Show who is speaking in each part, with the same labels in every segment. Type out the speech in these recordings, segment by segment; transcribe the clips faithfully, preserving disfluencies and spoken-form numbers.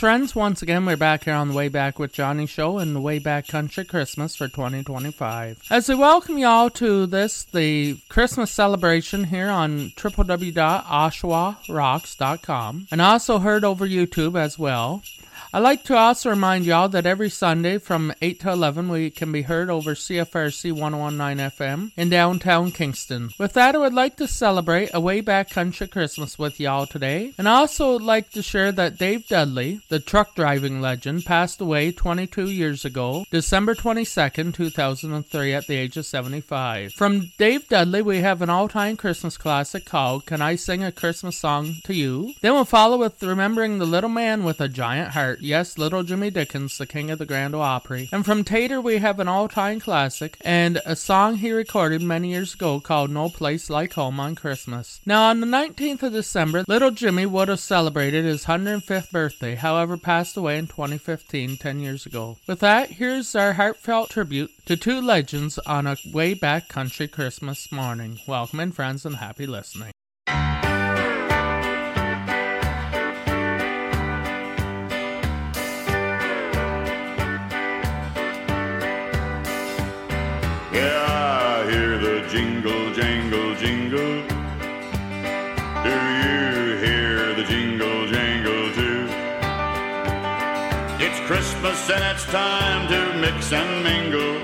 Speaker 1: Friends, once again, we're back here on the Way Back with Johnny show and the Way Back Country Christmas for twenty twenty-five. As we welcome you all to this, the Christmas celebration here on w w w dot oshawa rocks dot com, and also heard over YouTube as well. I'd like to also remind y'all that every Sunday from eight to eleven we can be heard over C F R C one oh one point nine F M in downtown Kingston. With that, I would like to celebrate a Way Back Country Christmas with y'all today. And I also would like to share that Dave Dudley, the truck driving legend, passed away twenty-two years ago, December twenty-second, two thousand three, at the age of seventy-five. From Dave Dudley, we have an all-time Christmas classic called Can I Sing a Christmas Song to You? Then we'll follow with Remembering the Little Man with a Giant Heart. Yes, Little Jimmy Dickens, the king of the Grand Ole Opry. And from Tater, we have an all-time classic and a song he recorded many years ago called No Place Like Home on Christmas. Now, on the nineteenth of December, Little Jimmy would have celebrated his one hundred fifth birthday, however, passed away in twenty fifteen, ten years ago. With that, here's our heartfelt tribute to two legends on a Way Back Country Christmas morning. Welcome in, friends, and happy listening.
Speaker 2: Jingle, jangle, jingle. Do you hear the jingle, jangle too? It's Christmas and it's time to mix and mingle.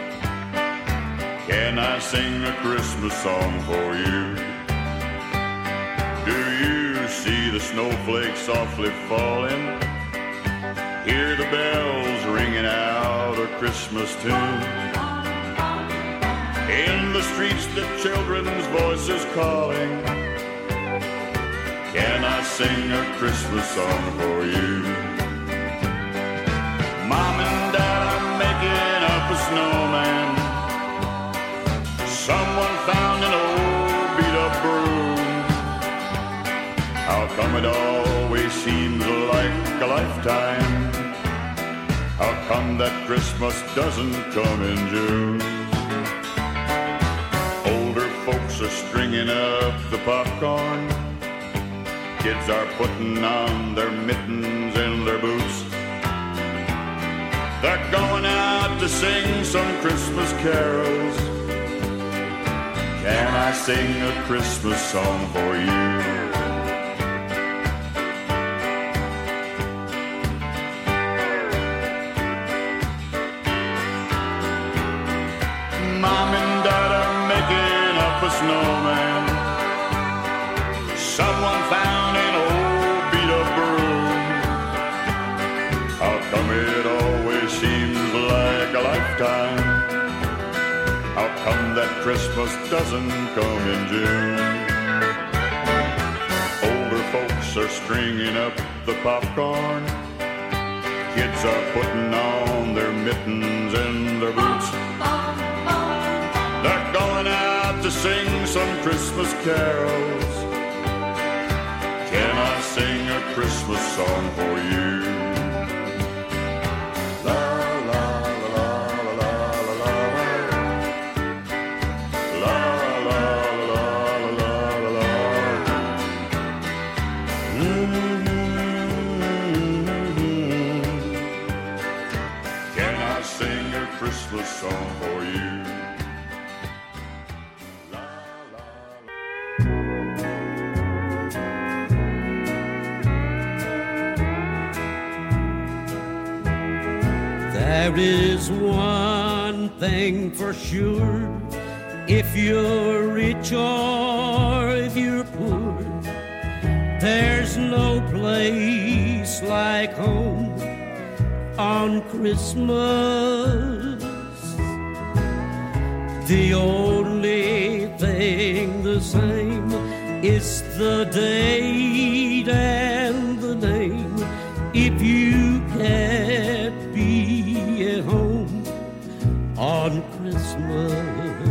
Speaker 2: Can I sing a Christmas song for you? Do you see the snowflakes softly falling? Hear the bells ringing out a Christmas tune? In the streets, the children's voices calling. Can I sing a Christmas song for you? Mom and Dad are making up a snowman. Someone found an old beat-up broom. How come it always seems like a lifetime? How come that Christmas doesn't come in June? Folks are stringing up the popcorn. Kids are putting on their mittens and their boots. They're going out to sing some Christmas carols. Can I sing a Christmas song for you? Snowman. Someone found an old beat-up broom. How come it always seems like a lifetime? How come that Christmas doesn't come in June? Older folks are stringing up the popcorn. Kids are putting on their mittens and their boots. They're going out to sing some Christmas carols. Can I sing a Christmas song for you? La la la la la la la la la la la la. Can I sing a Christmas song for you?
Speaker 3: There is one thing for sure, if you're rich or if you're poor, there's no place like home on Christmas. The only thing the same is the date and the name. If you can't be at home on Christmas,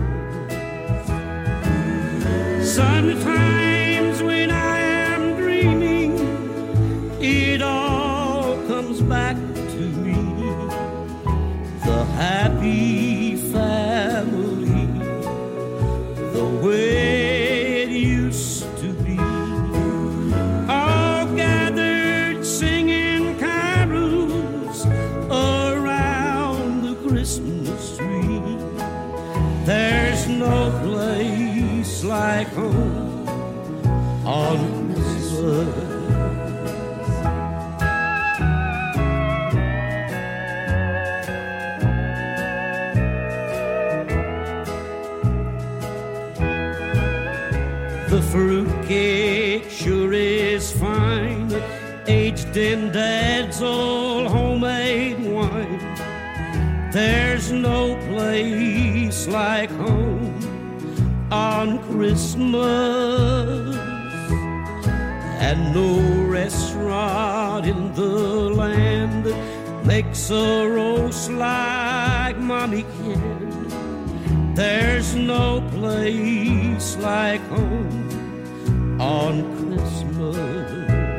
Speaker 3: sometimes when I am dreaming, it all comes back to me, the happy family, the way it used to be, all gathered singing kind like home on Christmas. The fruitcake sure is fine, aged in Dad's old homemade wine. There's no place like home on Christmas, and no restaurant in the land makes a roast like Mommy can. There's no place like home on Christmas.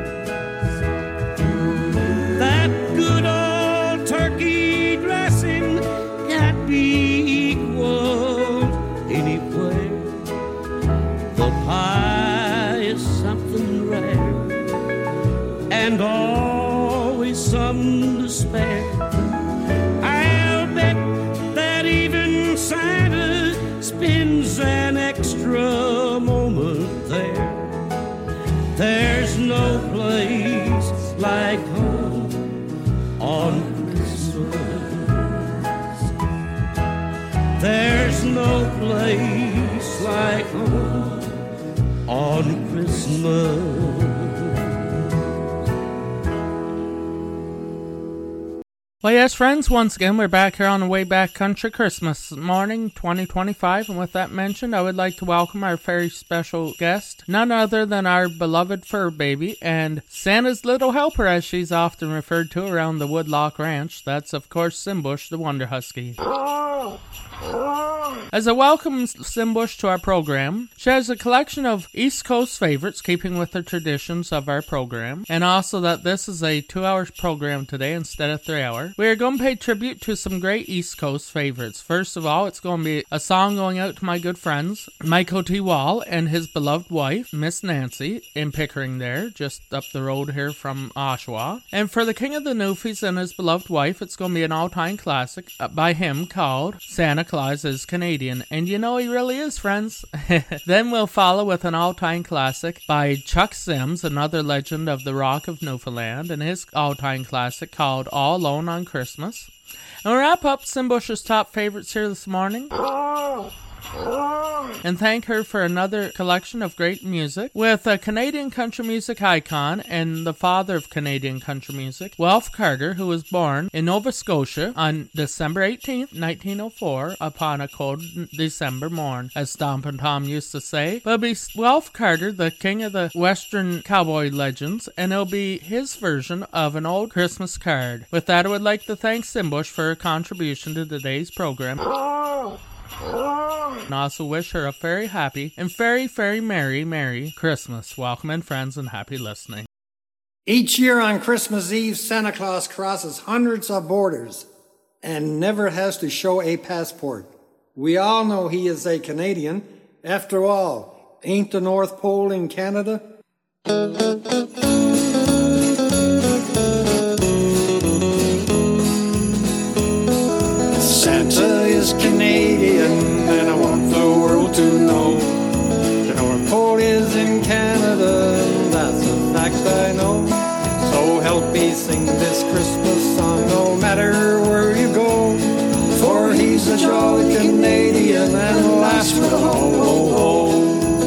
Speaker 3: That good old turkey dressing can't be equaled anywhere. The pie is something rare, and always some to spare. I'll bet that even Santa spends an extra moment there. There's no place like home on Christmas. There's no place like home on Christmas.
Speaker 1: Well, yes, friends, once again, we're back here on the Way Back Country Christmas morning twenty twenty-five, and with that mentioned, I would like to welcome our very special guest, none other than our beloved fur baby and Santa's little helper, as she's often referred to around the Woodlock Ranch. That's, of course, Simbush, the Wonder Husky. As a welcome Simbush to our program, she has a collection of East Coast favorites, keeping with the traditions of our program, and also that this is a two-hour program today instead of three-hour. We are going to pay tribute to some great East Coast favorites. First of all, it's going to be a song going out to my good friends, Michael T. Wall and his beloved wife, Miss Nancy, in Pickering there, just up the road here from Oshawa. And for the King of the Newfies and his beloved wife, it's going to be an all-time classic by him called Santa Claus is Canadian. And you know he really is, friends. Then we'll follow with an all-time classic by Chuck Sims, another legend of the Rock of Newfoundland, and his all-time classic called All Alone on Christmas. And we'll wrap up Simbush's top favorites here this morning, and thank her for another collection of great music with a Canadian country music icon and the father of Canadian country music, Wilf Carter, who was born in Nova Scotia on December eighteenth, nineteen oh four, upon a cold December morn, as Stompin' Tom used to say. But it'll be Wilf Carter, the king of the Western cowboy legends, and it'll be his version of an old Christmas card. With that, I would like to thank Simbush for her contribution to today's program, and also wish her a very happy and very, very merry, merry Christmas. Welcome in, friends, and happy listening.
Speaker 4: Each year on Christmas Eve, Santa Claus crosses hundreds of borders and never has to show a passport. We all know he is a Canadian. After all, ain't the North Pole in Canada? Santa is Canadian, and I want the world to know. The North Pole is in Canada, and that's a fact I know. So help me sing this Christmas song, no matter where you go. For he's a jolly Canadian, and laughs for the ho, ho, ho.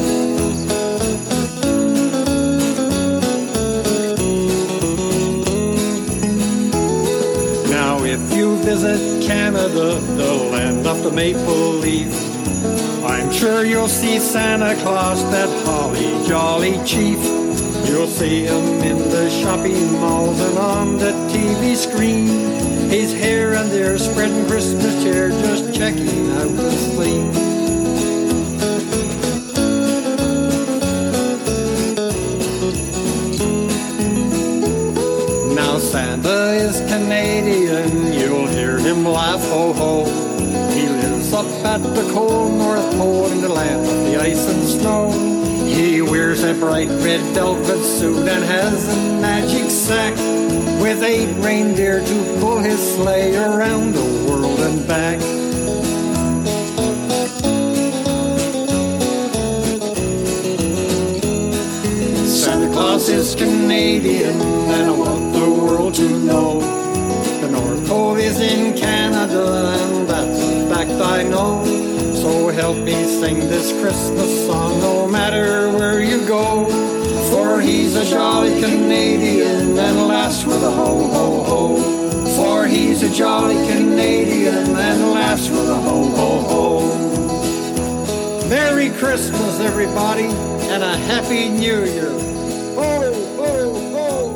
Speaker 4: If you visit Canada, the land of the maple leaf, I'm sure you'll see Santa Claus, that holly jolly chief. You'll see him in the shopping malls and on the T V screen. He's here and there spreading Christmas cheer, just checking out the sleep. Now Santa is Canadian, you'll hear him laugh, ho ho. He lives up at the cold North Pole in the land of the ice and snow. He wears a bright red velvet suit and has a magic sack with eight reindeer to pull his sleigh around the world and back. Christmas is Canadian, and I want the world to know. The North Pole is in Canada, and that's a fact I know. So help me sing this Christmas song, no matter where you go. For he's a jolly Canadian, and laughs with a ho, ho, ho. For he's a jolly Canadian, and laughs with a ho, ho, ho. Merry Christmas, everybody, and a Happy New Year. Ho, ho, ho.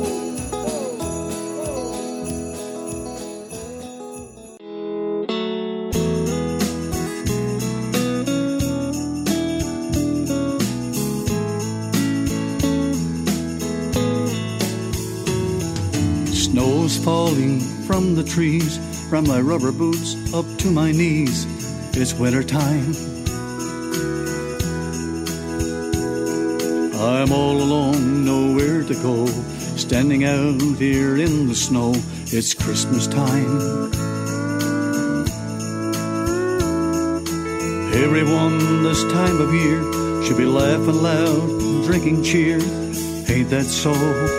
Speaker 5: Snow's falling from the trees, from my rubber boots up to my knees. It's winter time. I'm all alone, nowhere to go, standing out here in the snow. It's Christmas time. Everyone this time of year should be laughing loud and drinking cheer. Ain't that so?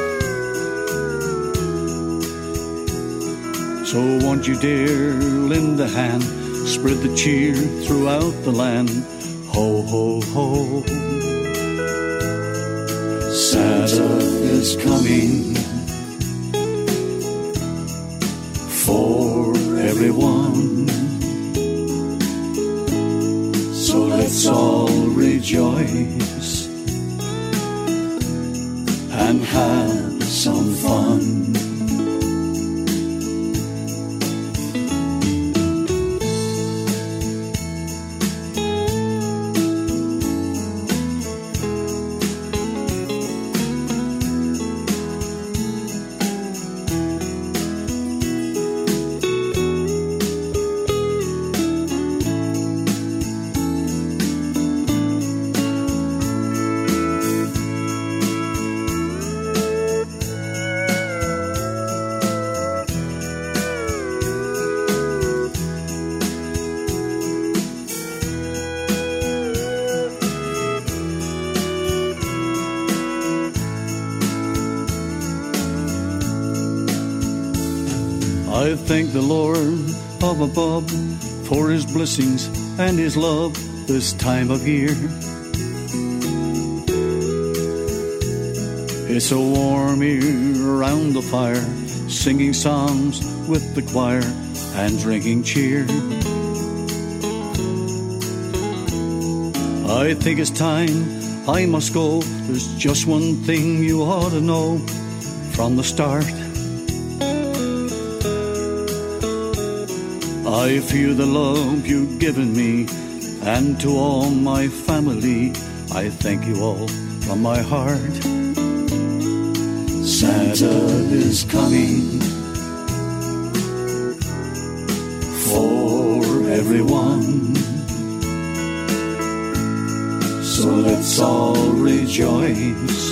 Speaker 5: So won't you dare lend a hand, spread the cheer throughout the land. Ho, ho, ho. Santa is coming for everyone. So let's all rejoice and have some fun. I thank the Lord up above for his blessings and his love this time of year. It's so warm here around the fire, singing psalms with the choir and drinking cheer. I think it's time I must go. There's just one thing you ought to know from the start. I feel the love you've given me, and to all my family, I thank you all from my heart. Santa is coming for everyone. So let's all rejoice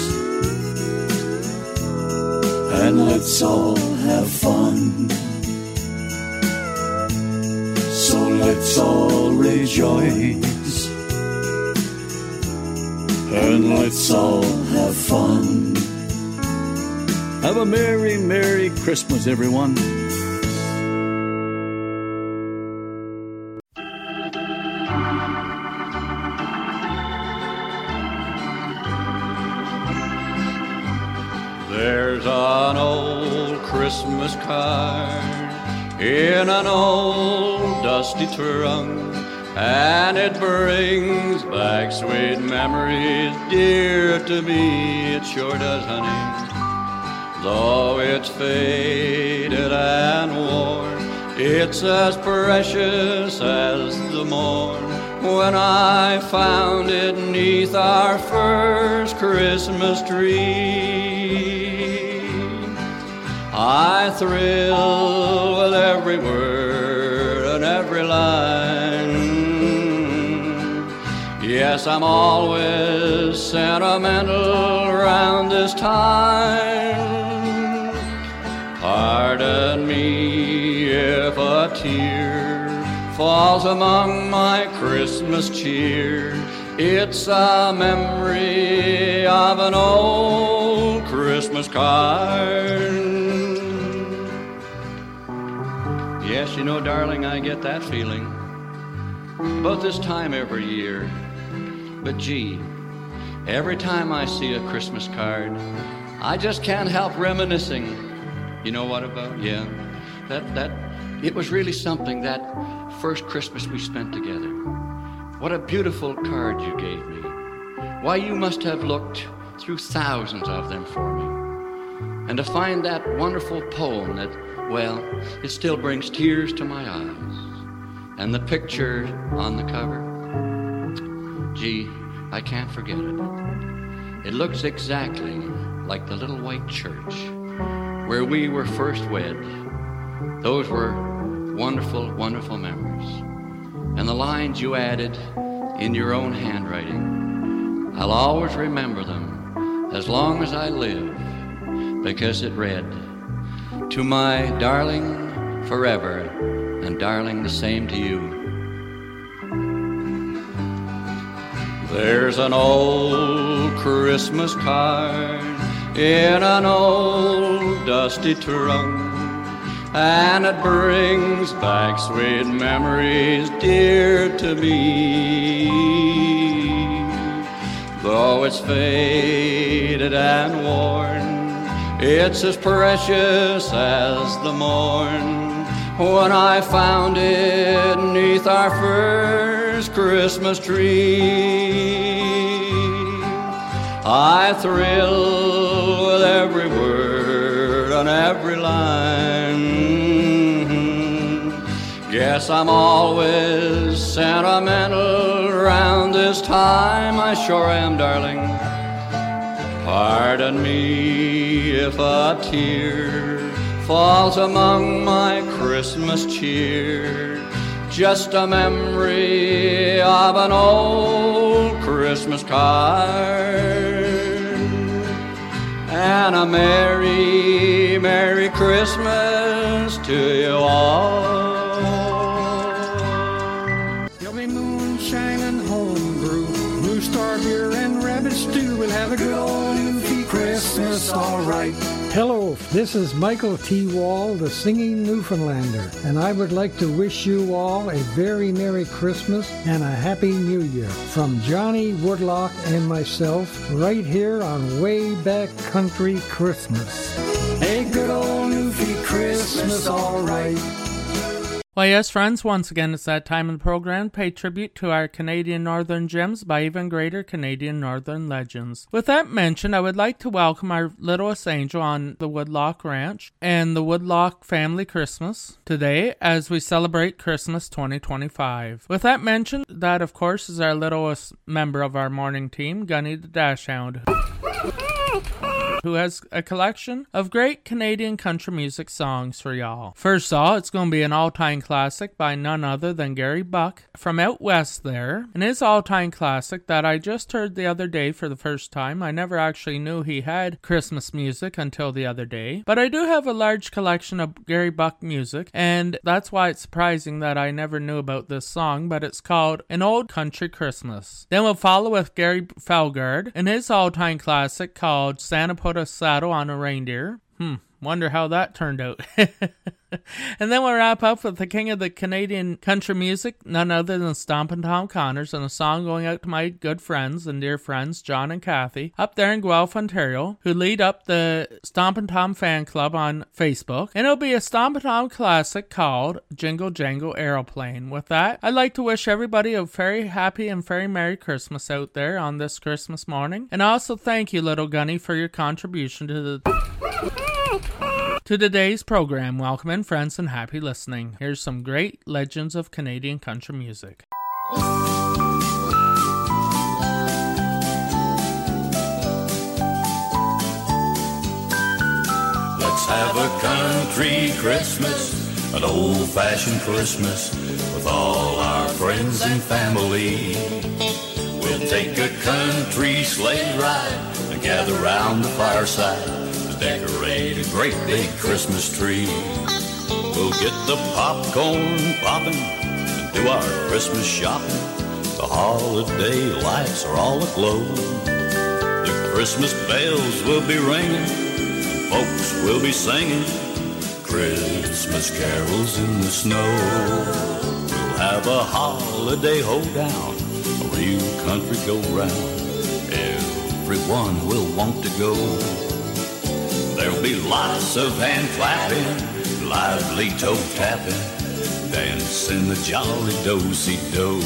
Speaker 5: and let's all have fun. So let's all rejoice and let's all have fun. Have a merry, merry Christmas, everyone.
Speaker 6: There's an old Christmas card in an old dusty trunk, and it brings back sweet memories dear to me. It sure does, honey. Though it's faded and worn, it's as precious as the morn when I found it 'neath our first Christmas tree. I thrill with every word and every line. Yes, I'm always sentimental around this time. Pardon me if a tear falls among my Christmas cheer. It's a memory of an old Christmas card. Yes, you know, darling, I get that feeling about this time every year. But gee, every time I see a Christmas card, I just can't help reminiscing. You know what about? Yeah, that, that, it was really something, that first Christmas we spent together. What a beautiful card you gave me. Why, you must have looked through thousands of them for me. And to find that wonderful poem that, well, it still brings tears to my eyes. And the picture on the cover, gee, I can't forget it. It looks exactly like the little white church where we were first wed. Those were wonderful, wonderful memories. And the lines you added in your own handwriting, I'll always remember them as long as I live, because it read, "To my darling forever, and darling the same to you." There's an old Christmas card in an old dusty trunk, and it brings back sweet memories dear to me. Though it's faded and worn, it's as precious as the morn when I found it 'neath our first Christmas tree. I thrill with every word and every line. Guess I'm always sentimental around this time. I sure am, darling. Pardon me if a tear falls among my Christmas cheer. Just a memory of an old Christmas card. And a merry, merry Christmas to you all.
Speaker 4: There'll be moonshine and homebrew, Blue Star beer and rabbit stew. We'll have a good old Newfie Christmas, all right.
Speaker 7: Hello, this is Michael T. Wall, the singing Newfoundlander, and I would like to wish you all a very Merry Christmas and a Happy New Year from Johnny Woodlock and myself, right here on Way Back Country Christmas.
Speaker 4: A good old Newfie Christmas, all right.
Speaker 1: Why, yes, friends, once again, it's that time in the program to pay tribute to our Canadian Northern gems by even greater Canadian Northern legends. With that mentioned, I would like to welcome our littlest angel on the Woodlock Ranch and the Woodlock Family Christmas today as we celebrate Christmas twenty twenty-five. With that mentioned, that, of course, is our littlest member of our morning team, Gunny the Dachshund, who has a collection of great Canadian country music songs for y'all. First off, it's going to be an all-time classic by none other than Gary Buck from out west there. And his all-time classic that I just heard the other day for the first time. I never actually knew he had Christmas music until the other day. But I do have a large collection of Gary Buck music, and that's why it's surprising that I never knew about this song, but it's called An Old Country Christmas. Then we'll follow with Gary Felgard and his all-time classic called Santa Put a Saddle on a Reindeer. Hmm, wonder how that turned out. And then we'll wrap up with the king of the Canadian country music, none other than Stompin' Tom Connors, and a song going out to my good friends and dear friends, John and Kathy, up there in Guelph, Ontario, who lead up the Stompin' Tom fan club on Facebook. And it'll be a Stompin' Tom classic called Jingle Jangle Aeroplane. With that, I'd like to wish everybody a very happy and very Merry Christmas out there on this Christmas morning. And also thank you, little Gunny, for your contribution to the... to today's program. Welcome in, friends, and happy listening. Here's some great legends of Canadian country music.
Speaker 8: Let's have a country Christmas, an old-fashioned Christmas, with all our friends and family. We'll take a country sleigh ride and gather round the fireside, decorate a great big Christmas tree. We'll get the popcorn popping and do our Christmas shopping. The holiday lights are all aglow. The Christmas bells will be ringing
Speaker 5: folks will be singing Christmas carols in the snow. We'll have a holiday hold down, a real country go round. Everyone will want to go. There'll be lots of hand clapping, lively toe tapping, dancing the jolly do-si-do.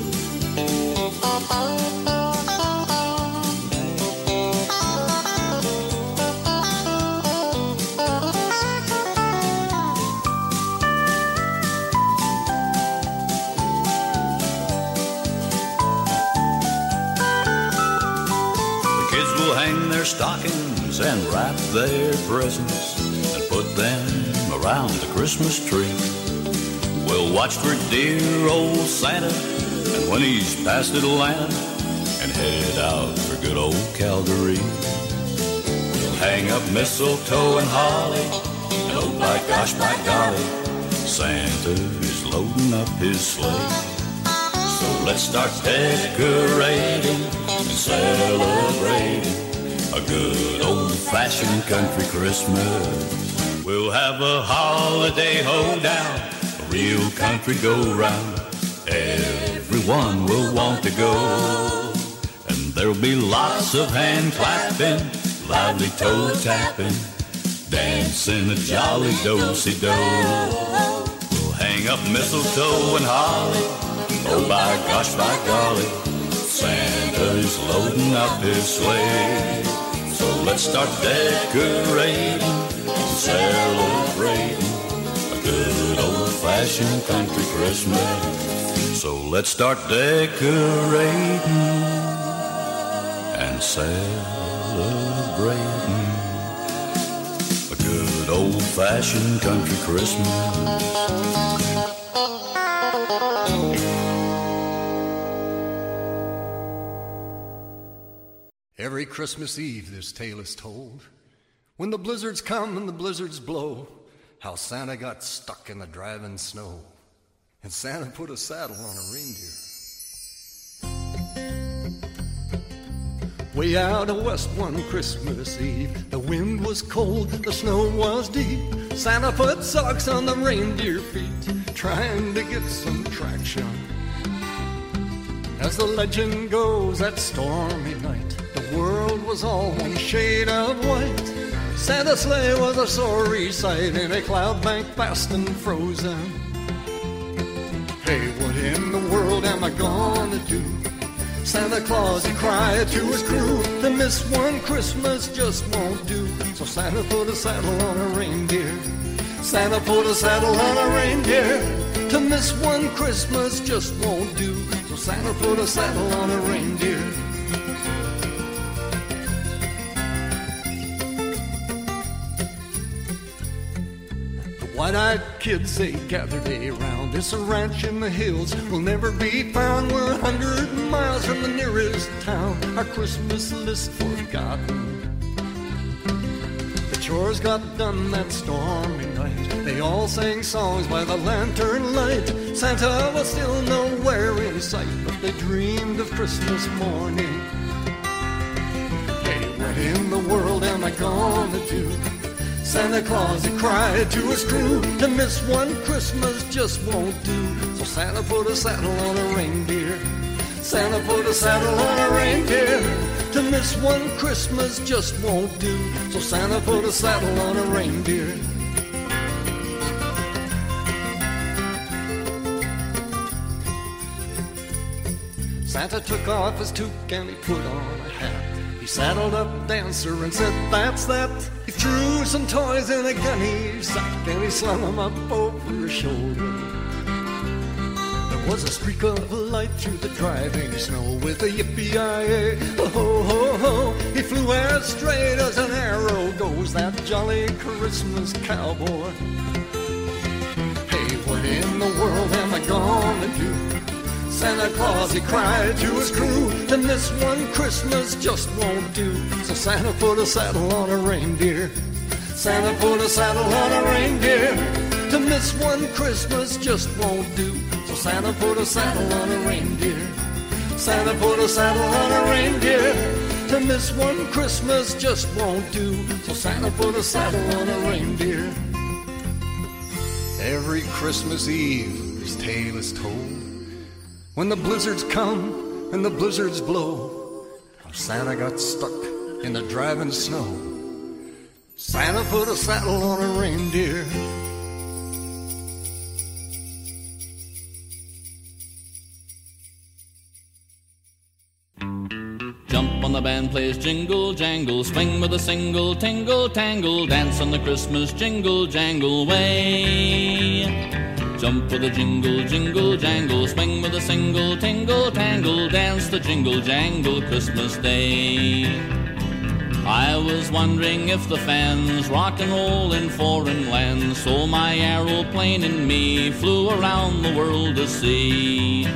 Speaker 5: Stockings and wrap their presents and put them around the Christmas tree. We'll watch for dear old Santa, and when he's past Atlanta, and head out for good old Calgary. We'll hang up mistletoe and holly, and oh by gosh, by golly, Santa is loading up his sleigh. So let's start decorating and celebrating a good old-fashioned country Christmas. We'll have a holiday hold-down, a real country go-round. Everyone will want to go, and there'll be lots of hand-clapping, lively toe-tapping, dancing a jolly do-si-do. We'll hang up mistletoe and holly, oh by gosh, by golly, Santa's loading up his sleigh. So let's start decorating and celebrating a good old-fashioned country Christmas. So let's start decorating and celebrating a good old-fashioned country Christmas.
Speaker 9: Every Christmas Eve this tale is told, when the blizzards come and the blizzards blow, how Santa got stuck in the driving snow, and Santa put a saddle on a reindeer. Way out west one Christmas Eve, the wind was cold, the snow was deep. Santa put socks on the reindeer feet, trying to get some traction. As the legend goes, that stormy night, the world was all one shade of white. Santa's sleigh was a sorry sight in a cloud bank fast and frozen. Hey, what in the world am I gonna do? Santa Claus, he cried to his crew, to miss one Christmas just won't do. So Santa put a saddle on a reindeer. Santa put a saddle on a reindeer. To miss one Christmas just won't do. So Santa put a saddle on a reindeer. One-eyed kids, they gathered around. It's a ranch in the hills, will never be found. We're a hundred miles from the nearest town. Our Christmas list forgotten. The chores got done that stormy night. They all sang songs by the lantern light. Santa was still nowhere in sight, but they dreamed of Christmas morning. Hey, what in the world am I gonna do? Santa Claus, he cried to his crew, to miss one Christmas just won't do. So Santa put a saddle on a reindeer. Santa put a saddle on a reindeer. To miss one Christmas just won't do. So Santa put a saddle on a reindeer. Santa took off his toque and he put on a hat. He saddled up Dancer and said, that's that. He threw some toys in a gunny sack and he slung them up over his shoulder. There was a streak of light through the driving snow with a yippee-yi-yay, oh ho ho ho. He flew as straight as an arrow goes, that jolly Christmas cowboy. Hey, what in the world am I gonna do? Santa Claus, he cried to his crew, to miss one Christmas just won't do. So Santa put a saddle on a reindeer. Santa put a saddle on a reindeer. To miss one Christmas just won't do. So Santa put a saddle on a reindeer. Santa put a saddle on a reindeer. To miss one Christmas just won't do. So Santa put a saddle on a reindeer. Every Christmas Eve his tale is told. When the blizzards come and the blizzards blow, how Santa got stuck in the driving snow. Santa put a saddle on a reindeer.
Speaker 5: Jump on the band plays jingle jangle, swing with a single tingle tangle, dance on the Christmas jingle jangle way. Jump with a jingle jingle jangle, swing with a single tingle tangle, dance the jingle jangle Christmas Day. I was wondering if the fans rock and roll in foreign lands, so my aeroplane and me flew around the world to see.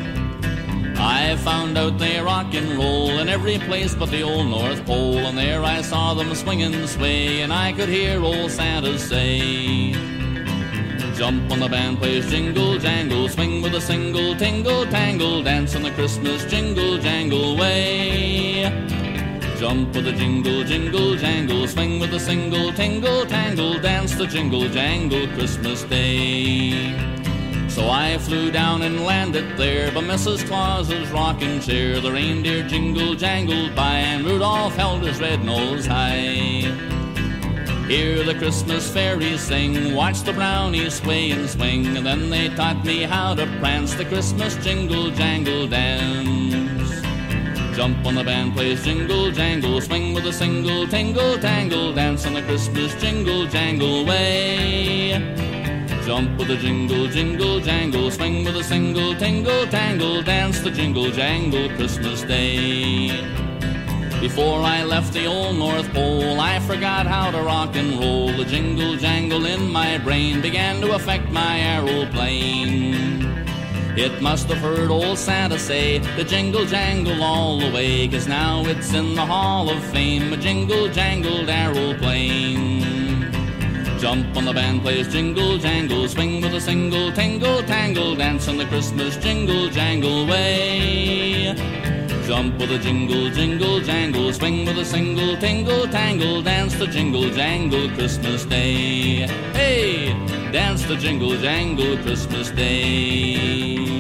Speaker 5: I found out they rock and roll in every place but the old North Pole, and there I saw them swing and sway, and I could hear old Santa say, jump on the band plays jingle jangle, swing with a single tingle tangle, dance on the Christmas jingle jangle way. Jump with a jingle jingle jangle, swing with a single tingle tangle, dance the jingle jangle Christmas Day. So I flew down and landed there by Missus Claus's rocking chair. The reindeer jingle jangled by and Rudolph held his red nose high. Hear the Christmas fairies sing, watch the brownies sway and swing, and then they taught me how to prance the Christmas jingle jangle dance. Jump on the band plays jingle jangle, swing with a single tingle tangle, dance on the Christmas jingle jangle way. Jump with a jingle, jingle, jangle, swing with a single tingle tangle, dance the jingle jangle Christmas Day. Before I left the old North Pole, I forgot how to rock and roll. The jingle jangle in my brain began to affect my aeroplane. It must have heard old Santa say, the jingle jangle all the way, 'cause now it's in the Hall of Fame, a jingle jangled aeroplane. Jump on the band plays jingle jangle, swing with a single tingle tangle, dance on the Christmas jingle jangle way. Jump with a jingle jingle jangle, swing with a single tingle tangle, dance the jingle jangle Christmas Day. Hey, dance the jingle jangle Christmas Day.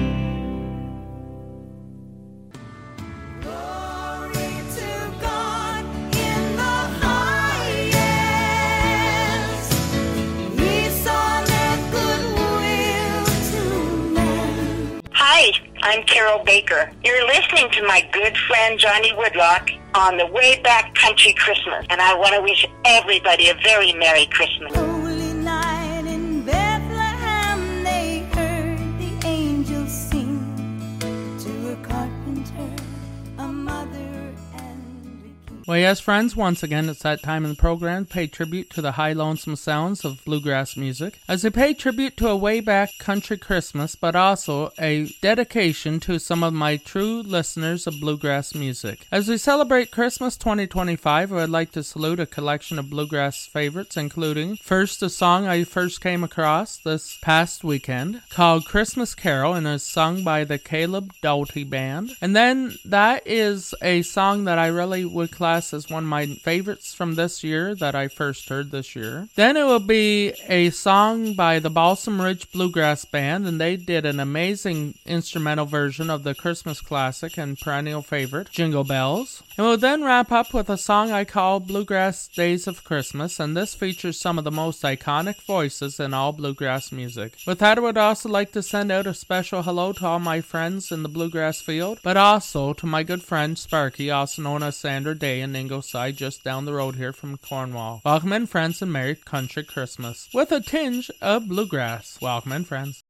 Speaker 10: I'm Carol Baker. You're listening to my good friend Johnny Woodlock on the Way Back Country Christmas, and I want to wish everybody a very Merry Christmas.
Speaker 11: Holy night in Bethlehem, they heard the angels sing to a carpenter, a mother, and a king.
Speaker 1: Well, yes, friends, once again, it's that time in the program to pay tribute to the high lonesome sounds of bluegrass music, as they pay tribute to a way back country Christmas, but also a dedication to some of my true listeners of bluegrass music. As we celebrate Christmas twenty twenty-five, I would like to salute a collection of bluegrass favorites, including first a song I first came across this past weekend called Christmas Carol, and is sung by the Caleb Doughty Band. And then that is a song that I really would class as one of my favorites from this year that I first heard this year. Then it will be a song by the Balsam Ridge Bluegrass Band, and they did an amazing instrumental version of the Christmas classic and perennial favorite, Jingle Bells. And we'll then wrap up with a song I call Bluegrass Days of Christmas, and this features some of the most iconic voices in all bluegrass music. With that, I would also like to send out a special hello to all my friends in the bluegrass field, but also to my good friend Sparky, also known as Sandra Day in Ingleside, just down the road here from Cornwall. Welcome in, friends, and Merry Country Christmas, with a tinge of bluegrass. Welcome in, friends.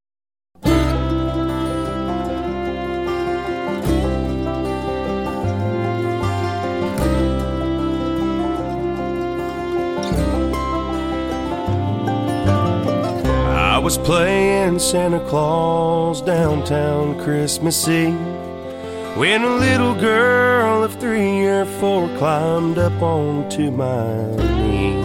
Speaker 12: I was playing Santa Claus downtown Christmas Eve when a little girl of three or four climbed up onto my knee.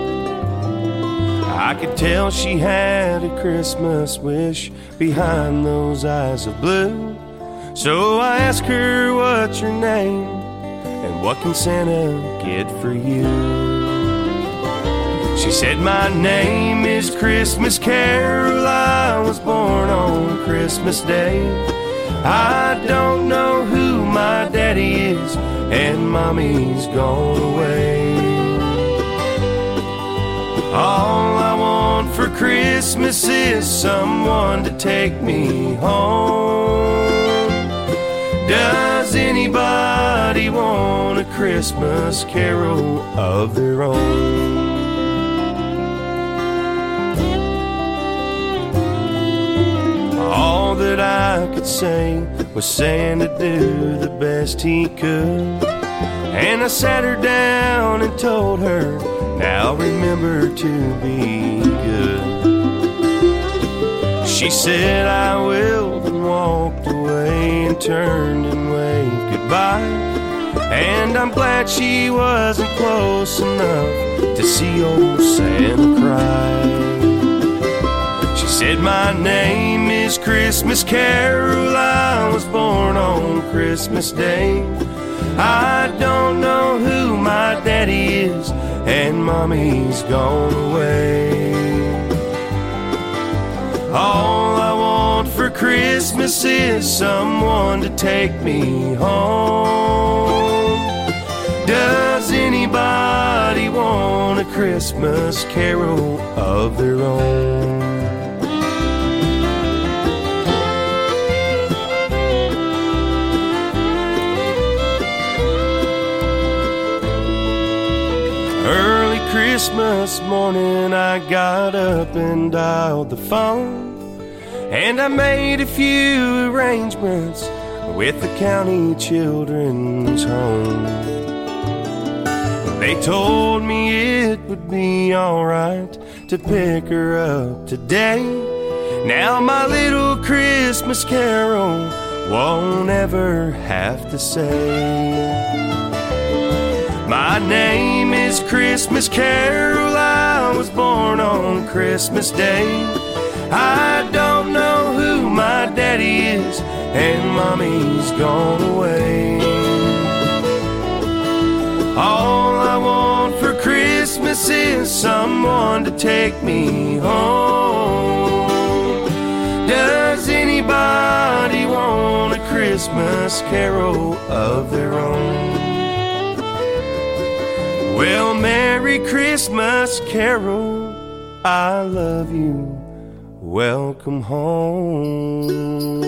Speaker 12: I could tell she had a Christmas wish behind those eyes of blue. So I asked her, what's your name and what can Santa get for you? She said, my name is Christmas Carol. I was born on Christmas Day. I don't know who my daddy is, and mommy's gone away. All I want for Christmas is someone to take me home. Does anybody want a Christmas carol of their own? All that I could say was Santa do the best he could. And I sat her down and told her, now remember to be good. She said, I will, then walked away and turned and waved goodbye. And I'm glad she wasn't close enough to see old Santa cry. She said, my name is Christmas Carol. I was born on Christmas Day. I don't know who my daddy is, and mommy's gone away. All I want for Christmas is someone to take me home. Does anybody want a Christmas carol of their own? Early Christmas morning I got up and dialed the phone, and I made a few arrangements with the county children's home. They told me it would be alright to pick her up today. Now my little Christmas carol won't ever have to say, my name is Christmas Carol. I was born on Christmas Day. I don't know who my daddy is, and mommy's gone away. All I want for Christmas is someone to take me home. Does anybody want a Christmas carol of their own? Well, Merry Christmas, Carol, I love you, welcome home.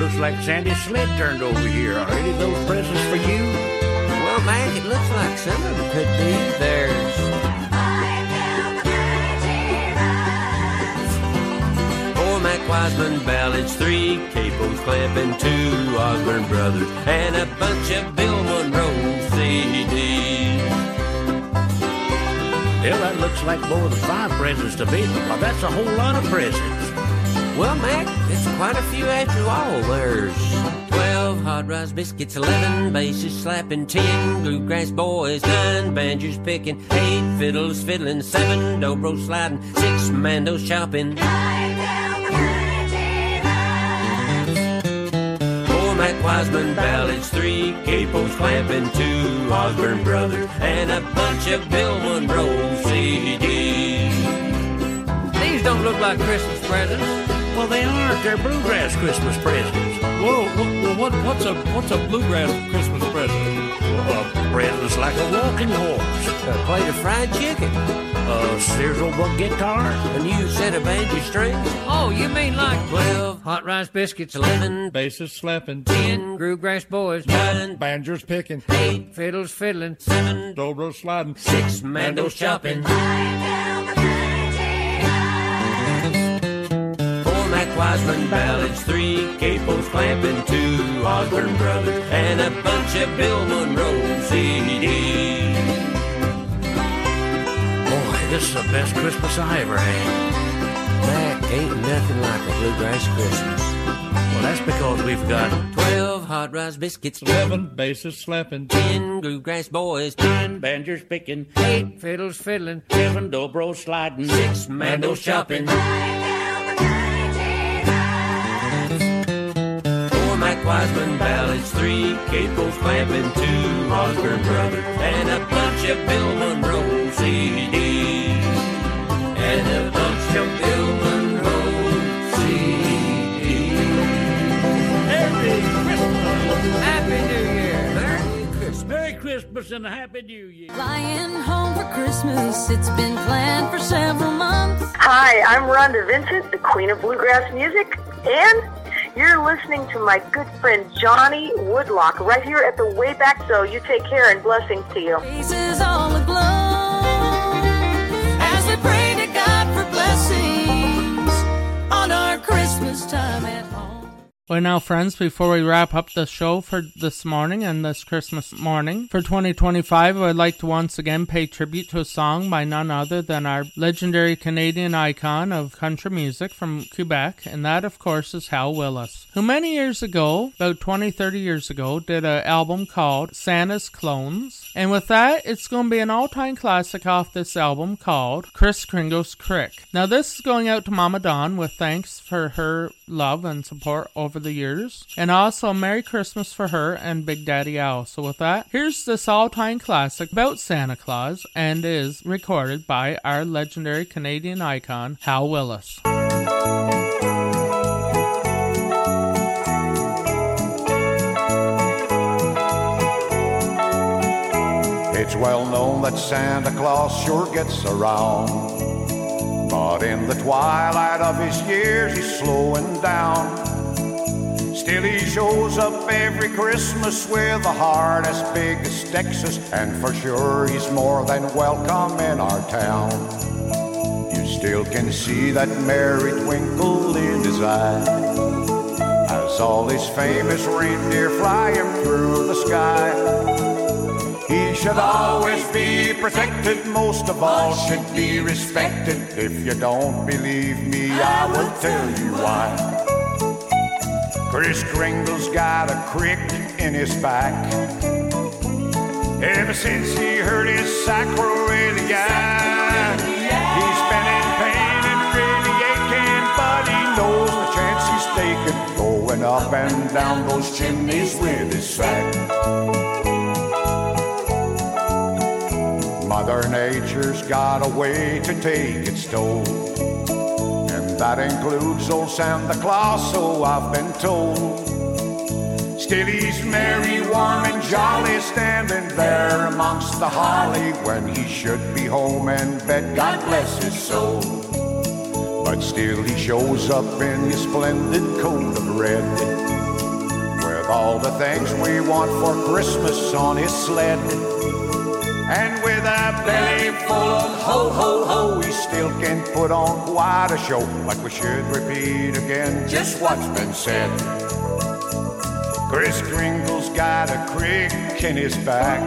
Speaker 13: looks like Sandy's sled turned over here. Are any of those presents for you?
Speaker 14: Well, Mac, it looks like some of them could be. There's four Mac Wiseman ballads, three capos clamping, two Osborne brothers, and a bunch of Bill Monroe C Ds.
Speaker 13: Well, that looks like more than five presents to me. Well, that's a whole lot of presents.
Speaker 14: Well, Mac, it's quite a few after all. There's twelve hot rice biscuits, eleven basses slapping, ten bluegrass boys, nine banjos picking, eight fiddles fiddling, seven dobro sliding, six mandos chopping, four Mac Wiseman ballads, three capos clamping, two Osborne brothers, and a bunch of Bill Monroe C Ds. These don't look like Christmas presents.
Speaker 13: Well, they aren't. They're bluegrass Christmas presents.
Speaker 15: Whoa, well, what, what's a what's a bluegrass Christmas present?
Speaker 13: Well, a present's like a walking horse.
Speaker 14: A plate of fried chicken.
Speaker 13: A Sears Roebuck guitar.
Speaker 14: A new set of banjo strings. Oh, you mean like twelve hot rice biscuits, eleven
Speaker 15: basses slapping,
Speaker 14: ten bluegrass boys,
Speaker 15: nine banjos picking,
Speaker 14: eight fiddles fiddling, seven
Speaker 15: dobro sliding,
Speaker 14: six mandos chopping. Wiseman ballads, three capos clamping, two Osborne brothers, and a bunch of Bill Monroe C Ds.
Speaker 13: Boy, this is the best Christmas I ever had.
Speaker 14: Mac, ain't nothing like a bluegrass Christmas.
Speaker 13: Well, that's because we've got
Speaker 14: twelve hot rice biscuits,
Speaker 15: eleven basses slapping,
Speaker 14: ten bluegrass boys,
Speaker 13: nine banjos picking,
Speaker 14: eight fiddles fiddling,
Speaker 13: seven dobro sliding,
Speaker 14: six mandos chopping. Wiseman ballads, three capos clamping, two Osborne brothers, and a bunch of Bill Monroe C Ds. And a bunch of Bill Monroe C Ds.
Speaker 13: Merry Christmas!
Speaker 14: Happy New Year!
Speaker 13: Merry Christmas! Merry Christmas and a Happy New Year!
Speaker 11: Flying home for Christmas, it's been planned for several months.
Speaker 16: Hi, I'm Rhonda Vincent, the Queen of Bluegrass Music, and you're listening to my good friend Johnny Woodlock right here at the Wayback Show. You take care and blessings to you.
Speaker 11: Faces all aglow as we pray to God for blessings on our Christmas time at home.
Speaker 1: Well, now, friends, before we wrap up the show for this morning and this Christmas morning for twenty twenty-five, I would like to once again pay tribute to a song by none other than our legendary Canadian icon of country music from Quebec, and that, of course, is Hal Willis, who many years ago, about twenty, thirty years ago, did an album called Santa's Clones. And with that, it's going to be an all-time classic off this album called Kris Kringo's Crick. Now, this is going out to Mama Dawn with thanks for her love and support over the years, and also Merry Christmas for her and Big Daddy Al. So with that, here's this all-time classic about Santa Claus, and is recorded by our legendary Canadian icon, Hal Willis.
Speaker 2: It's well known that Santa Claus sure gets around, but in the twilight of his years he's slowing down. Still he shows up every Christmas with a heart as big as Texas, and for sure he's more than welcome in our town. You still can see that merry twinkle in his eye as all his famous reindeer fly him through the sky. He should always be protected, most of all should be respected. If you don't believe me, I will tell you why. Kris Kringo's got a crick in his back. Ever since he heard his sacroiliac, he's been in pain and really aching, but he knows the chance he's taken, going up and down those chimneys with his sack. Mother Nature's got a way to take its toll, and that includes old Santa Claus, so I've been told. Still he's merry, warm and jolly, standing there amongst the holly, when he should be home in bed, God bless his soul. But still he shows up in his splendid coat of red,
Speaker 17: with all the things we want for Christmas on his sled. And with a belly full of ho, ho, ho, he still can put on quite a show. But we should repeat again just what's been said. Kris Kringle's got a crick in his back.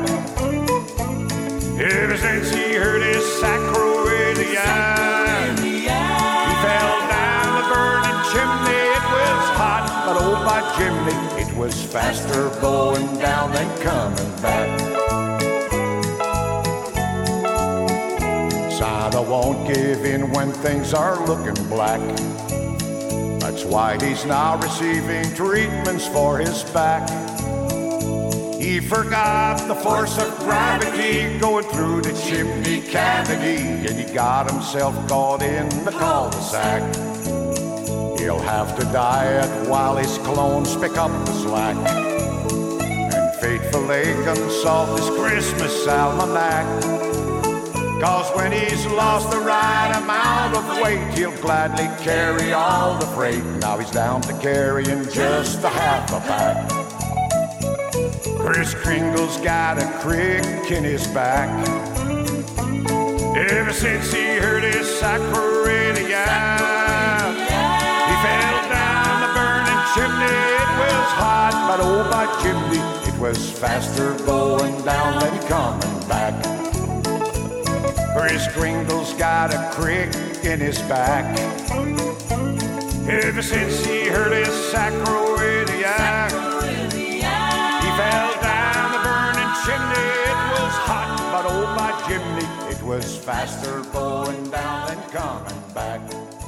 Speaker 17: Ever since he heard his sacroiliac, he fell down the burning chimney. It was hot, but oh by Jimmy, it was faster going down than coming back. Santa won't give in when things are looking black. That's why he's now receiving treatments for his back. He forgot the force of gravity going through the chimney cavity, and he got himself caught in the cul-de-sac. He'll have to diet while his clones pick up the slack and faithfully consult his Christmas almanac. Cause when he's lost the right amount of weight, he'll gladly carry all the freight. Now he's down to carrying just a half a pack. Kris Kringle's got a crick in his back. Ever since he heard his sacroiliac, he fell down the burning chimney. It was hot, but oh by Jimmy, it was faster going down than coming back. Kris Kringle's got a crick in his back. Ever since he heard his sacroiliac, he fell down the burning chimney. It was hot, but oh by Jimmy, it was faster going down than coming back.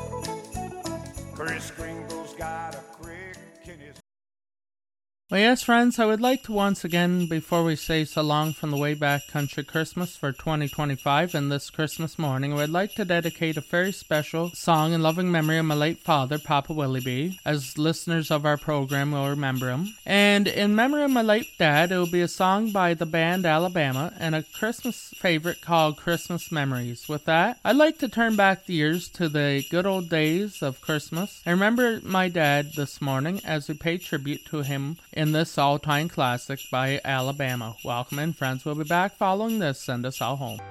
Speaker 17: Kris Kringle's got a crick in his back.
Speaker 1: Well, yes, friends, I would like to once again, before we say so long from the Wayback Country Christmas for twenty twenty-five and this Christmas morning, I would like to dedicate a very special song in loving memory of my late father, Papa Willie B, as listeners of our program will remember him. And in memory of my late dad, it will be a song by the band Alabama and a Christmas favorite called Christmas Memories. With that, I'd like to turn back the years to the good old days of Christmas and remember my dad this morning as we pay tribute to him in this all-time classic by Alabama. Welcome in, friends. We'll be back following this. Send us all home.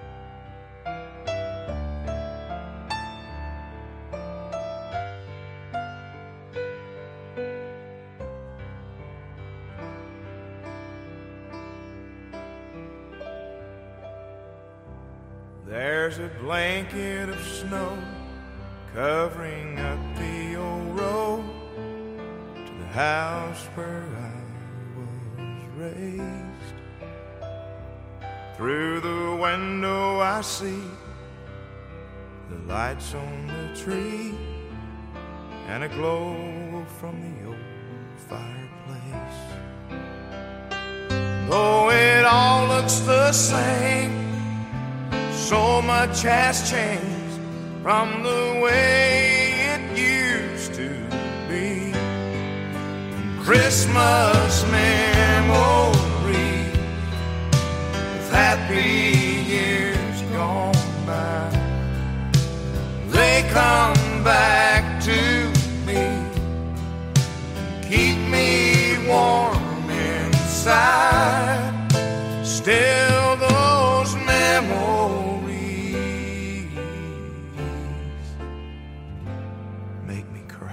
Speaker 18: There's a blanket of snow covering up the old road to the house where I raised. Through the window I see the lights on the tree and a glow from the old fireplace. Though it all looks the same, so much has changed from the way it used to be. Christmas memories of happy years gone by, they come back to me, keep me warm inside. Still those memories make me cry.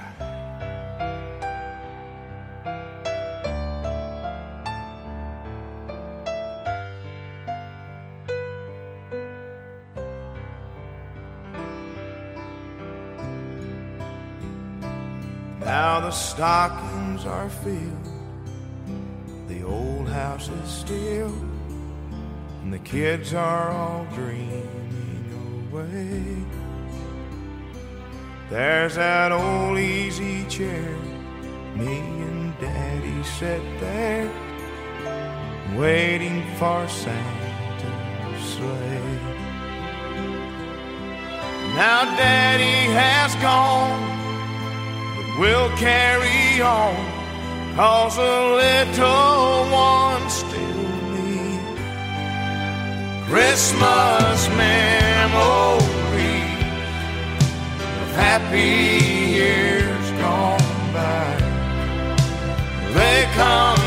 Speaker 18: Now the stockings are filled, the old house is still, and the kids are all dreaming away. There's that old easy chair, me and Daddy sit there, waiting for Santa's sleigh. Now Daddy has gone, we'll carry on, 'cause a little one still needs Christmas memories of happy years gone by. They come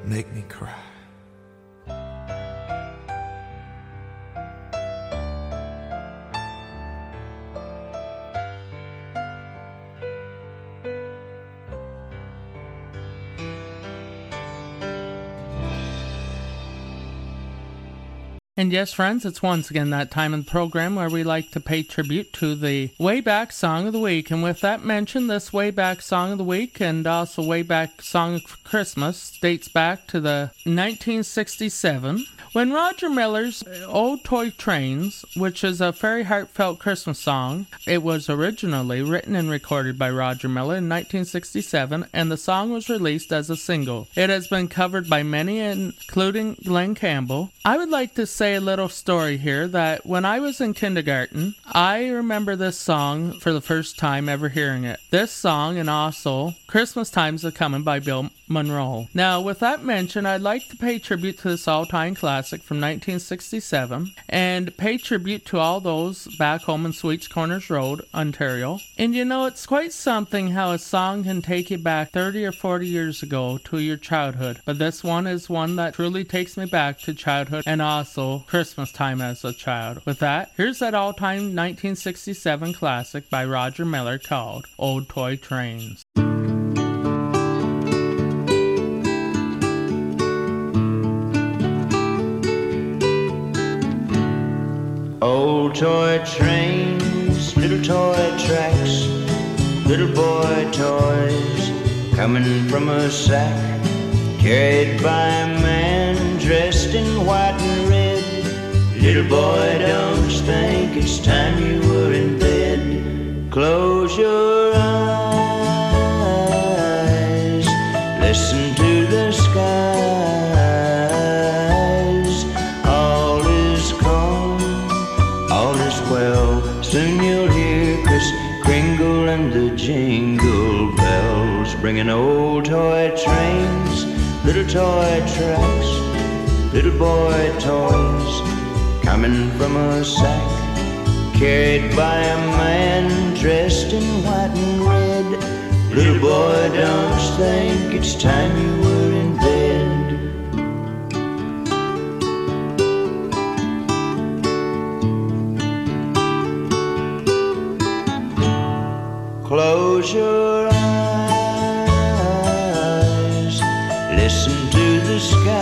Speaker 18: make me cry.
Speaker 1: And yes, friends, it's once again that time in the program where we like to pay tribute to the Way Back Song of the Week. And with that mentioned, this Way Back Song of the Week and also Way Back Song of Christmas dates back to the nineteen sixty-seven, when Roger Miller's Old Toy Trains, which is a very heartfelt Christmas song, it was originally written and recorded by Roger Miller in nineteen sixty-seven, and the song was released as a single. It has been covered by many, including Glen Campbell. I would like to say a little story here that when I was in kindergarten, I remember this song for the first time ever hearing it. This song and also Christmas Time's A-Comin' by Bill Monroe. Now, with that mentioned, I'd like to pay tribute to this all-time classic from nineteen sixty-seven and pay tribute to all those back home in Sweets Corners Road, Ontario. And you know, it's quite something how a song can take you back thirty or forty years ago to your childhood. But this one is one that truly takes me back to childhood and also Christmas time as a child. With that, here's that all-time nineteen sixty-seven classic by Roger Miller called Old Toy Trains.
Speaker 19: Old toy trains, little toy tracks, little boy toys coming from a sack, carried by a man dressed in white and red. Little boy, don't you think it's time you were in bed? Close your eyes, listen to the skies. All is calm, all is well. Soon you'll hear Kris Kringle and the jingle bells, bringing old toy trains, little toy tracks, little boy toys coming from a sack, carried by a man dressed in white and red. Little boy, don't you think it's time you were in bed? Close your eyes, listen to the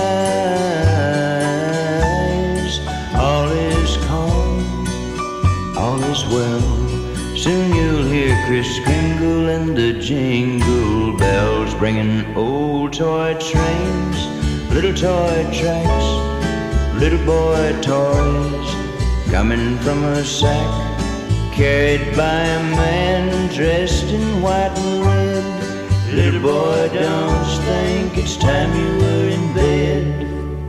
Speaker 19: skies. All is calm, all is well. Soon you'll hear Kris Kringle and the jingle bells, bringing old toy trains, little toy tracks, little boy toys coming from a sack, carried by a man dressed in white and red. Little boy, don't you think it's time you were in bed?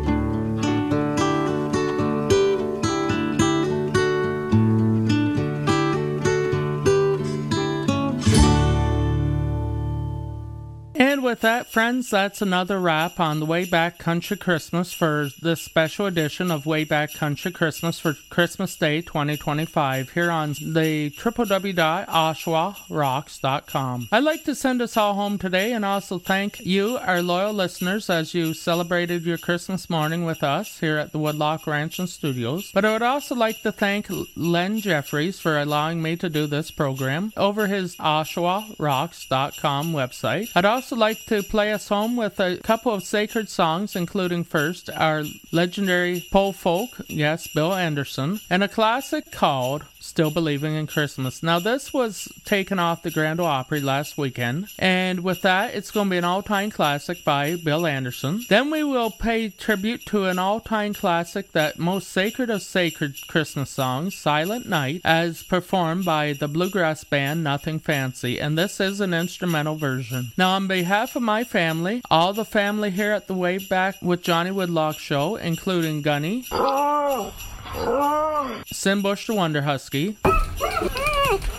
Speaker 1: And with that, friends, that's another wrap on the Way Back Country Christmas for this special edition of Way Back Country Christmas for Christmas Day twenty twenty-five here on the w w w dot oshawa rocks dot com. I'd like to send us all home today and also thank you, our loyal listeners, as you celebrated your Christmas morning with us here at the Woodloch Ranch and Studios. But I would also like to thank Len Jeffries for allowing me to do this program over his oshawa rocks dot com website. I'd also like to play us home with a couple of sacred songs, including first our legendary pole folk, yes, Bill Anderson, and a classic called Still Believing in Christmas. Now, this was taken off the Grand Ole Opry last weekend, and with that, it's going to be an all-time classic by Bill Anderson. Then we will pay tribute to an all-time classic, that most sacred of sacred Christmas songs, Silent Night, as performed by the bluegrass band Nothing Fancy, and this is an instrumental version. Now, on behalf of my family, all the family here at the Way Back with Johnny Woodloch show, including Gunny, Simbush the Wonder Husky,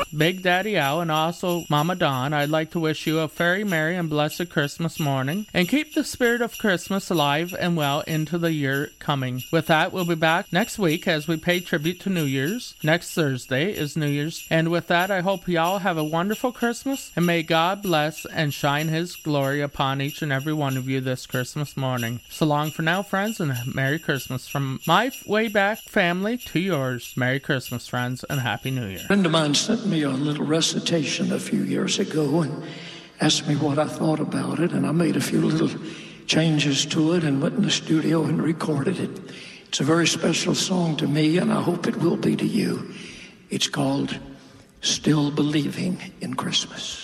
Speaker 1: Big Daddy Al, and also Mama Dawn, I'd like to wish you a very merry and blessed Christmas morning, and keep the spirit of Christmas alive and well into the year coming. With that, we'll be back next week as we pay tribute to New Year's. Next Thursday is New Year's, and with that, I hope y'all have a wonderful Christmas, and may God bless and shine His glory upon each and every one of you this Christmas morning. So long for now, friends, and Merry Christmas from my way back family to yours. Merry Christmas, friends, and Happy New Year.
Speaker 20: A friend of mine sent me a little recitation a few years ago and asked me what I thought about it, and I made a few little changes to it and went in the studio and recorded it. It's a very special song to me, and I hope it will be to you. It's called Still Believing in Christmas.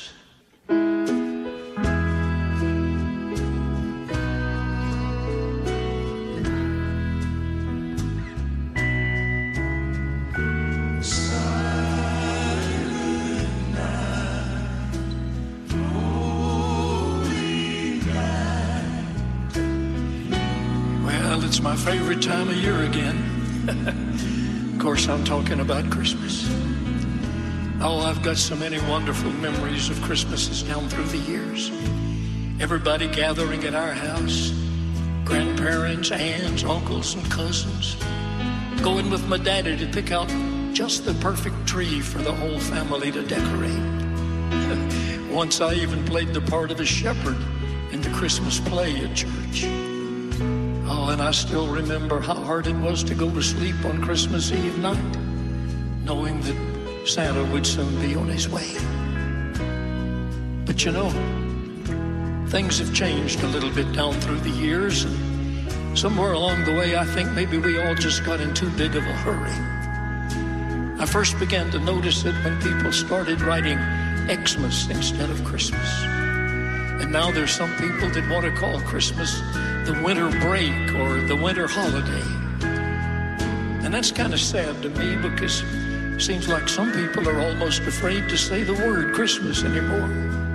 Speaker 20: It's my favorite time of year again. Of course, I'm talking about Christmas. Oh, I've got so many wonderful memories of Christmases down through the years. Everybody gathering at our house, grandparents, aunts, uncles, and cousins. Going with my daddy to pick out just the perfect tree for the whole family to decorate. Once I even played the part of a shepherd in the Christmas play at church. Oh, and I still remember how hard it was to go to sleep on Christmas Eve night, knowing that Santa would soon be on his way. But you know, things have changed a little bit down through the years, and somewhere along the way, I think maybe we all just got in too big of a hurry. I first began to notice it when people started writing Xmas instead of Christmas. And now there's some people that want to call Christmas the winter break or the winter holiday. And that's kind of sad to me, because it seems like some people are almost afraid to say the word Christmas anymore.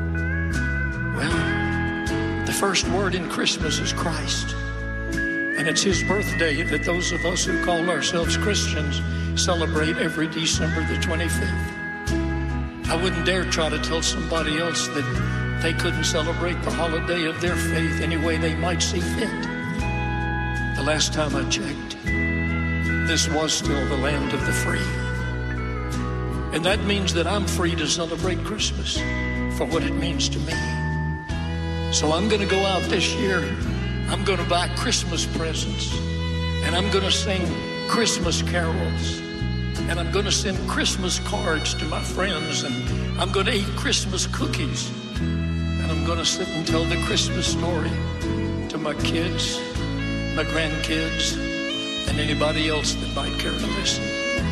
Speaker 20: Well, the first word in Christmas is Christ. And it's His birthday that those of us who call ourselves Christians celebrate every December the twenty-fifth. I wouldn't dare try to tell somebody else that they couldn't celebrate the holiday of their faith any way they might see fit. The last time I checked, this was still the land of the free. And that means that I'm free to celebrate Christmas for what it means to me. So I'm going to go out this year, I'm going to buy Christmas presents, and I'm going to sing Christmas carols, and I'm going to send Christmas cards to my friends, and I'm going to eat Christmas cookies. I'm going to sit and tell the Christmas story to my kids, my grandkids, and anybody else that might care to listen.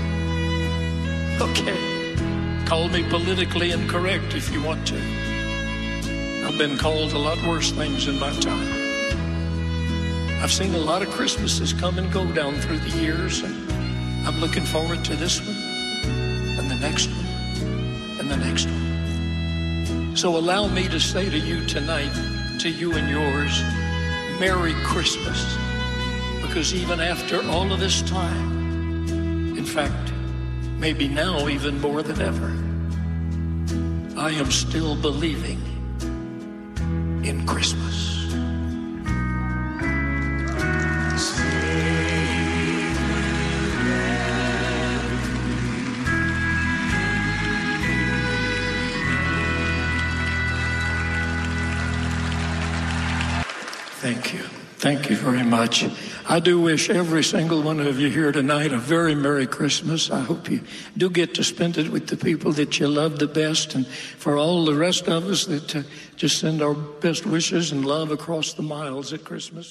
Speaker 20: Okay, call me politically incorrect if you want to. I've been called a lot worse things in my time. I've seen a lot of Christmases come and go down through the years, and I'm looking forward to this one, and the next one, and the next one. So allow me to say to you tonight, to you and yours, Merry Christmas. Because even after all of this time, in fact, maybe now even more than ever, I am still believing in Christmas. Thank you. Thank you very much. I do wish every single one of you here tonight a very Merry Christmas. I hope you do get to spend it with the people that you love the best. And for all the rest of us that uh, just send our best wishes and love across the miles at Christmas.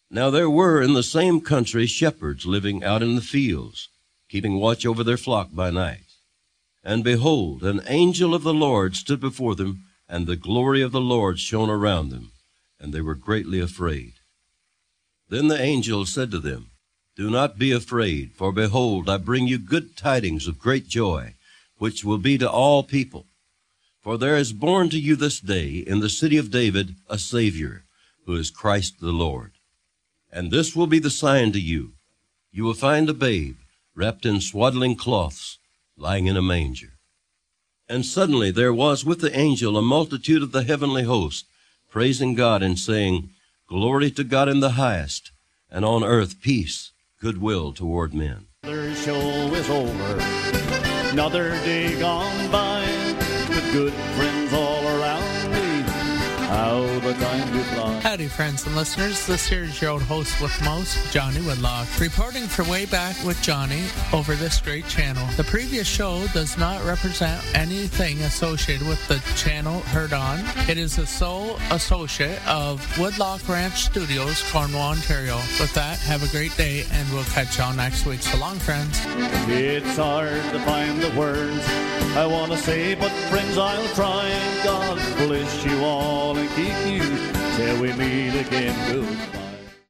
Speaker 21: Now there were in the same country shepherds living out in the fields, keeping watch over their flock by night. And behold, an angel of the Lord stood before them, and the glory of the Lord shone around them, and they were greatly afraid. Then the angel said to them, Do not be afraid, for behold, I bring you good tidings of great joy, which will be to all people. For there is born to you this day in the city of David a Savior, who is Christ the Lord. And this will be the sign to you. You will find a babe wrapped in swaddling cloths, lying in a manger. And suddenly there was with the angel a multitude of the heavenly host, praising God and saying, Glory to God in the highest, and on earth peace, goodwill toward men.
Speaker 22: Another show is over, another day gone by, with good friends all around me, how the time do fly.
Speaker 1: Howdy, friends and listeners. This here is your old host with most, Johnny Woodlock, reporting for Way Back with Johnny over this great channel. The previous show does not represent anything associated with the channel heard on. It is a sole associate of Woodlock Ranch Studios, Cornwall, Ontario. With that, have a great day, and we'll catch y'all next week. So long, friends.
Speaker 22: It's hard to find the words I want to say, but friends, I'll try. God bless you all and keep you till we meet again. Goodbye.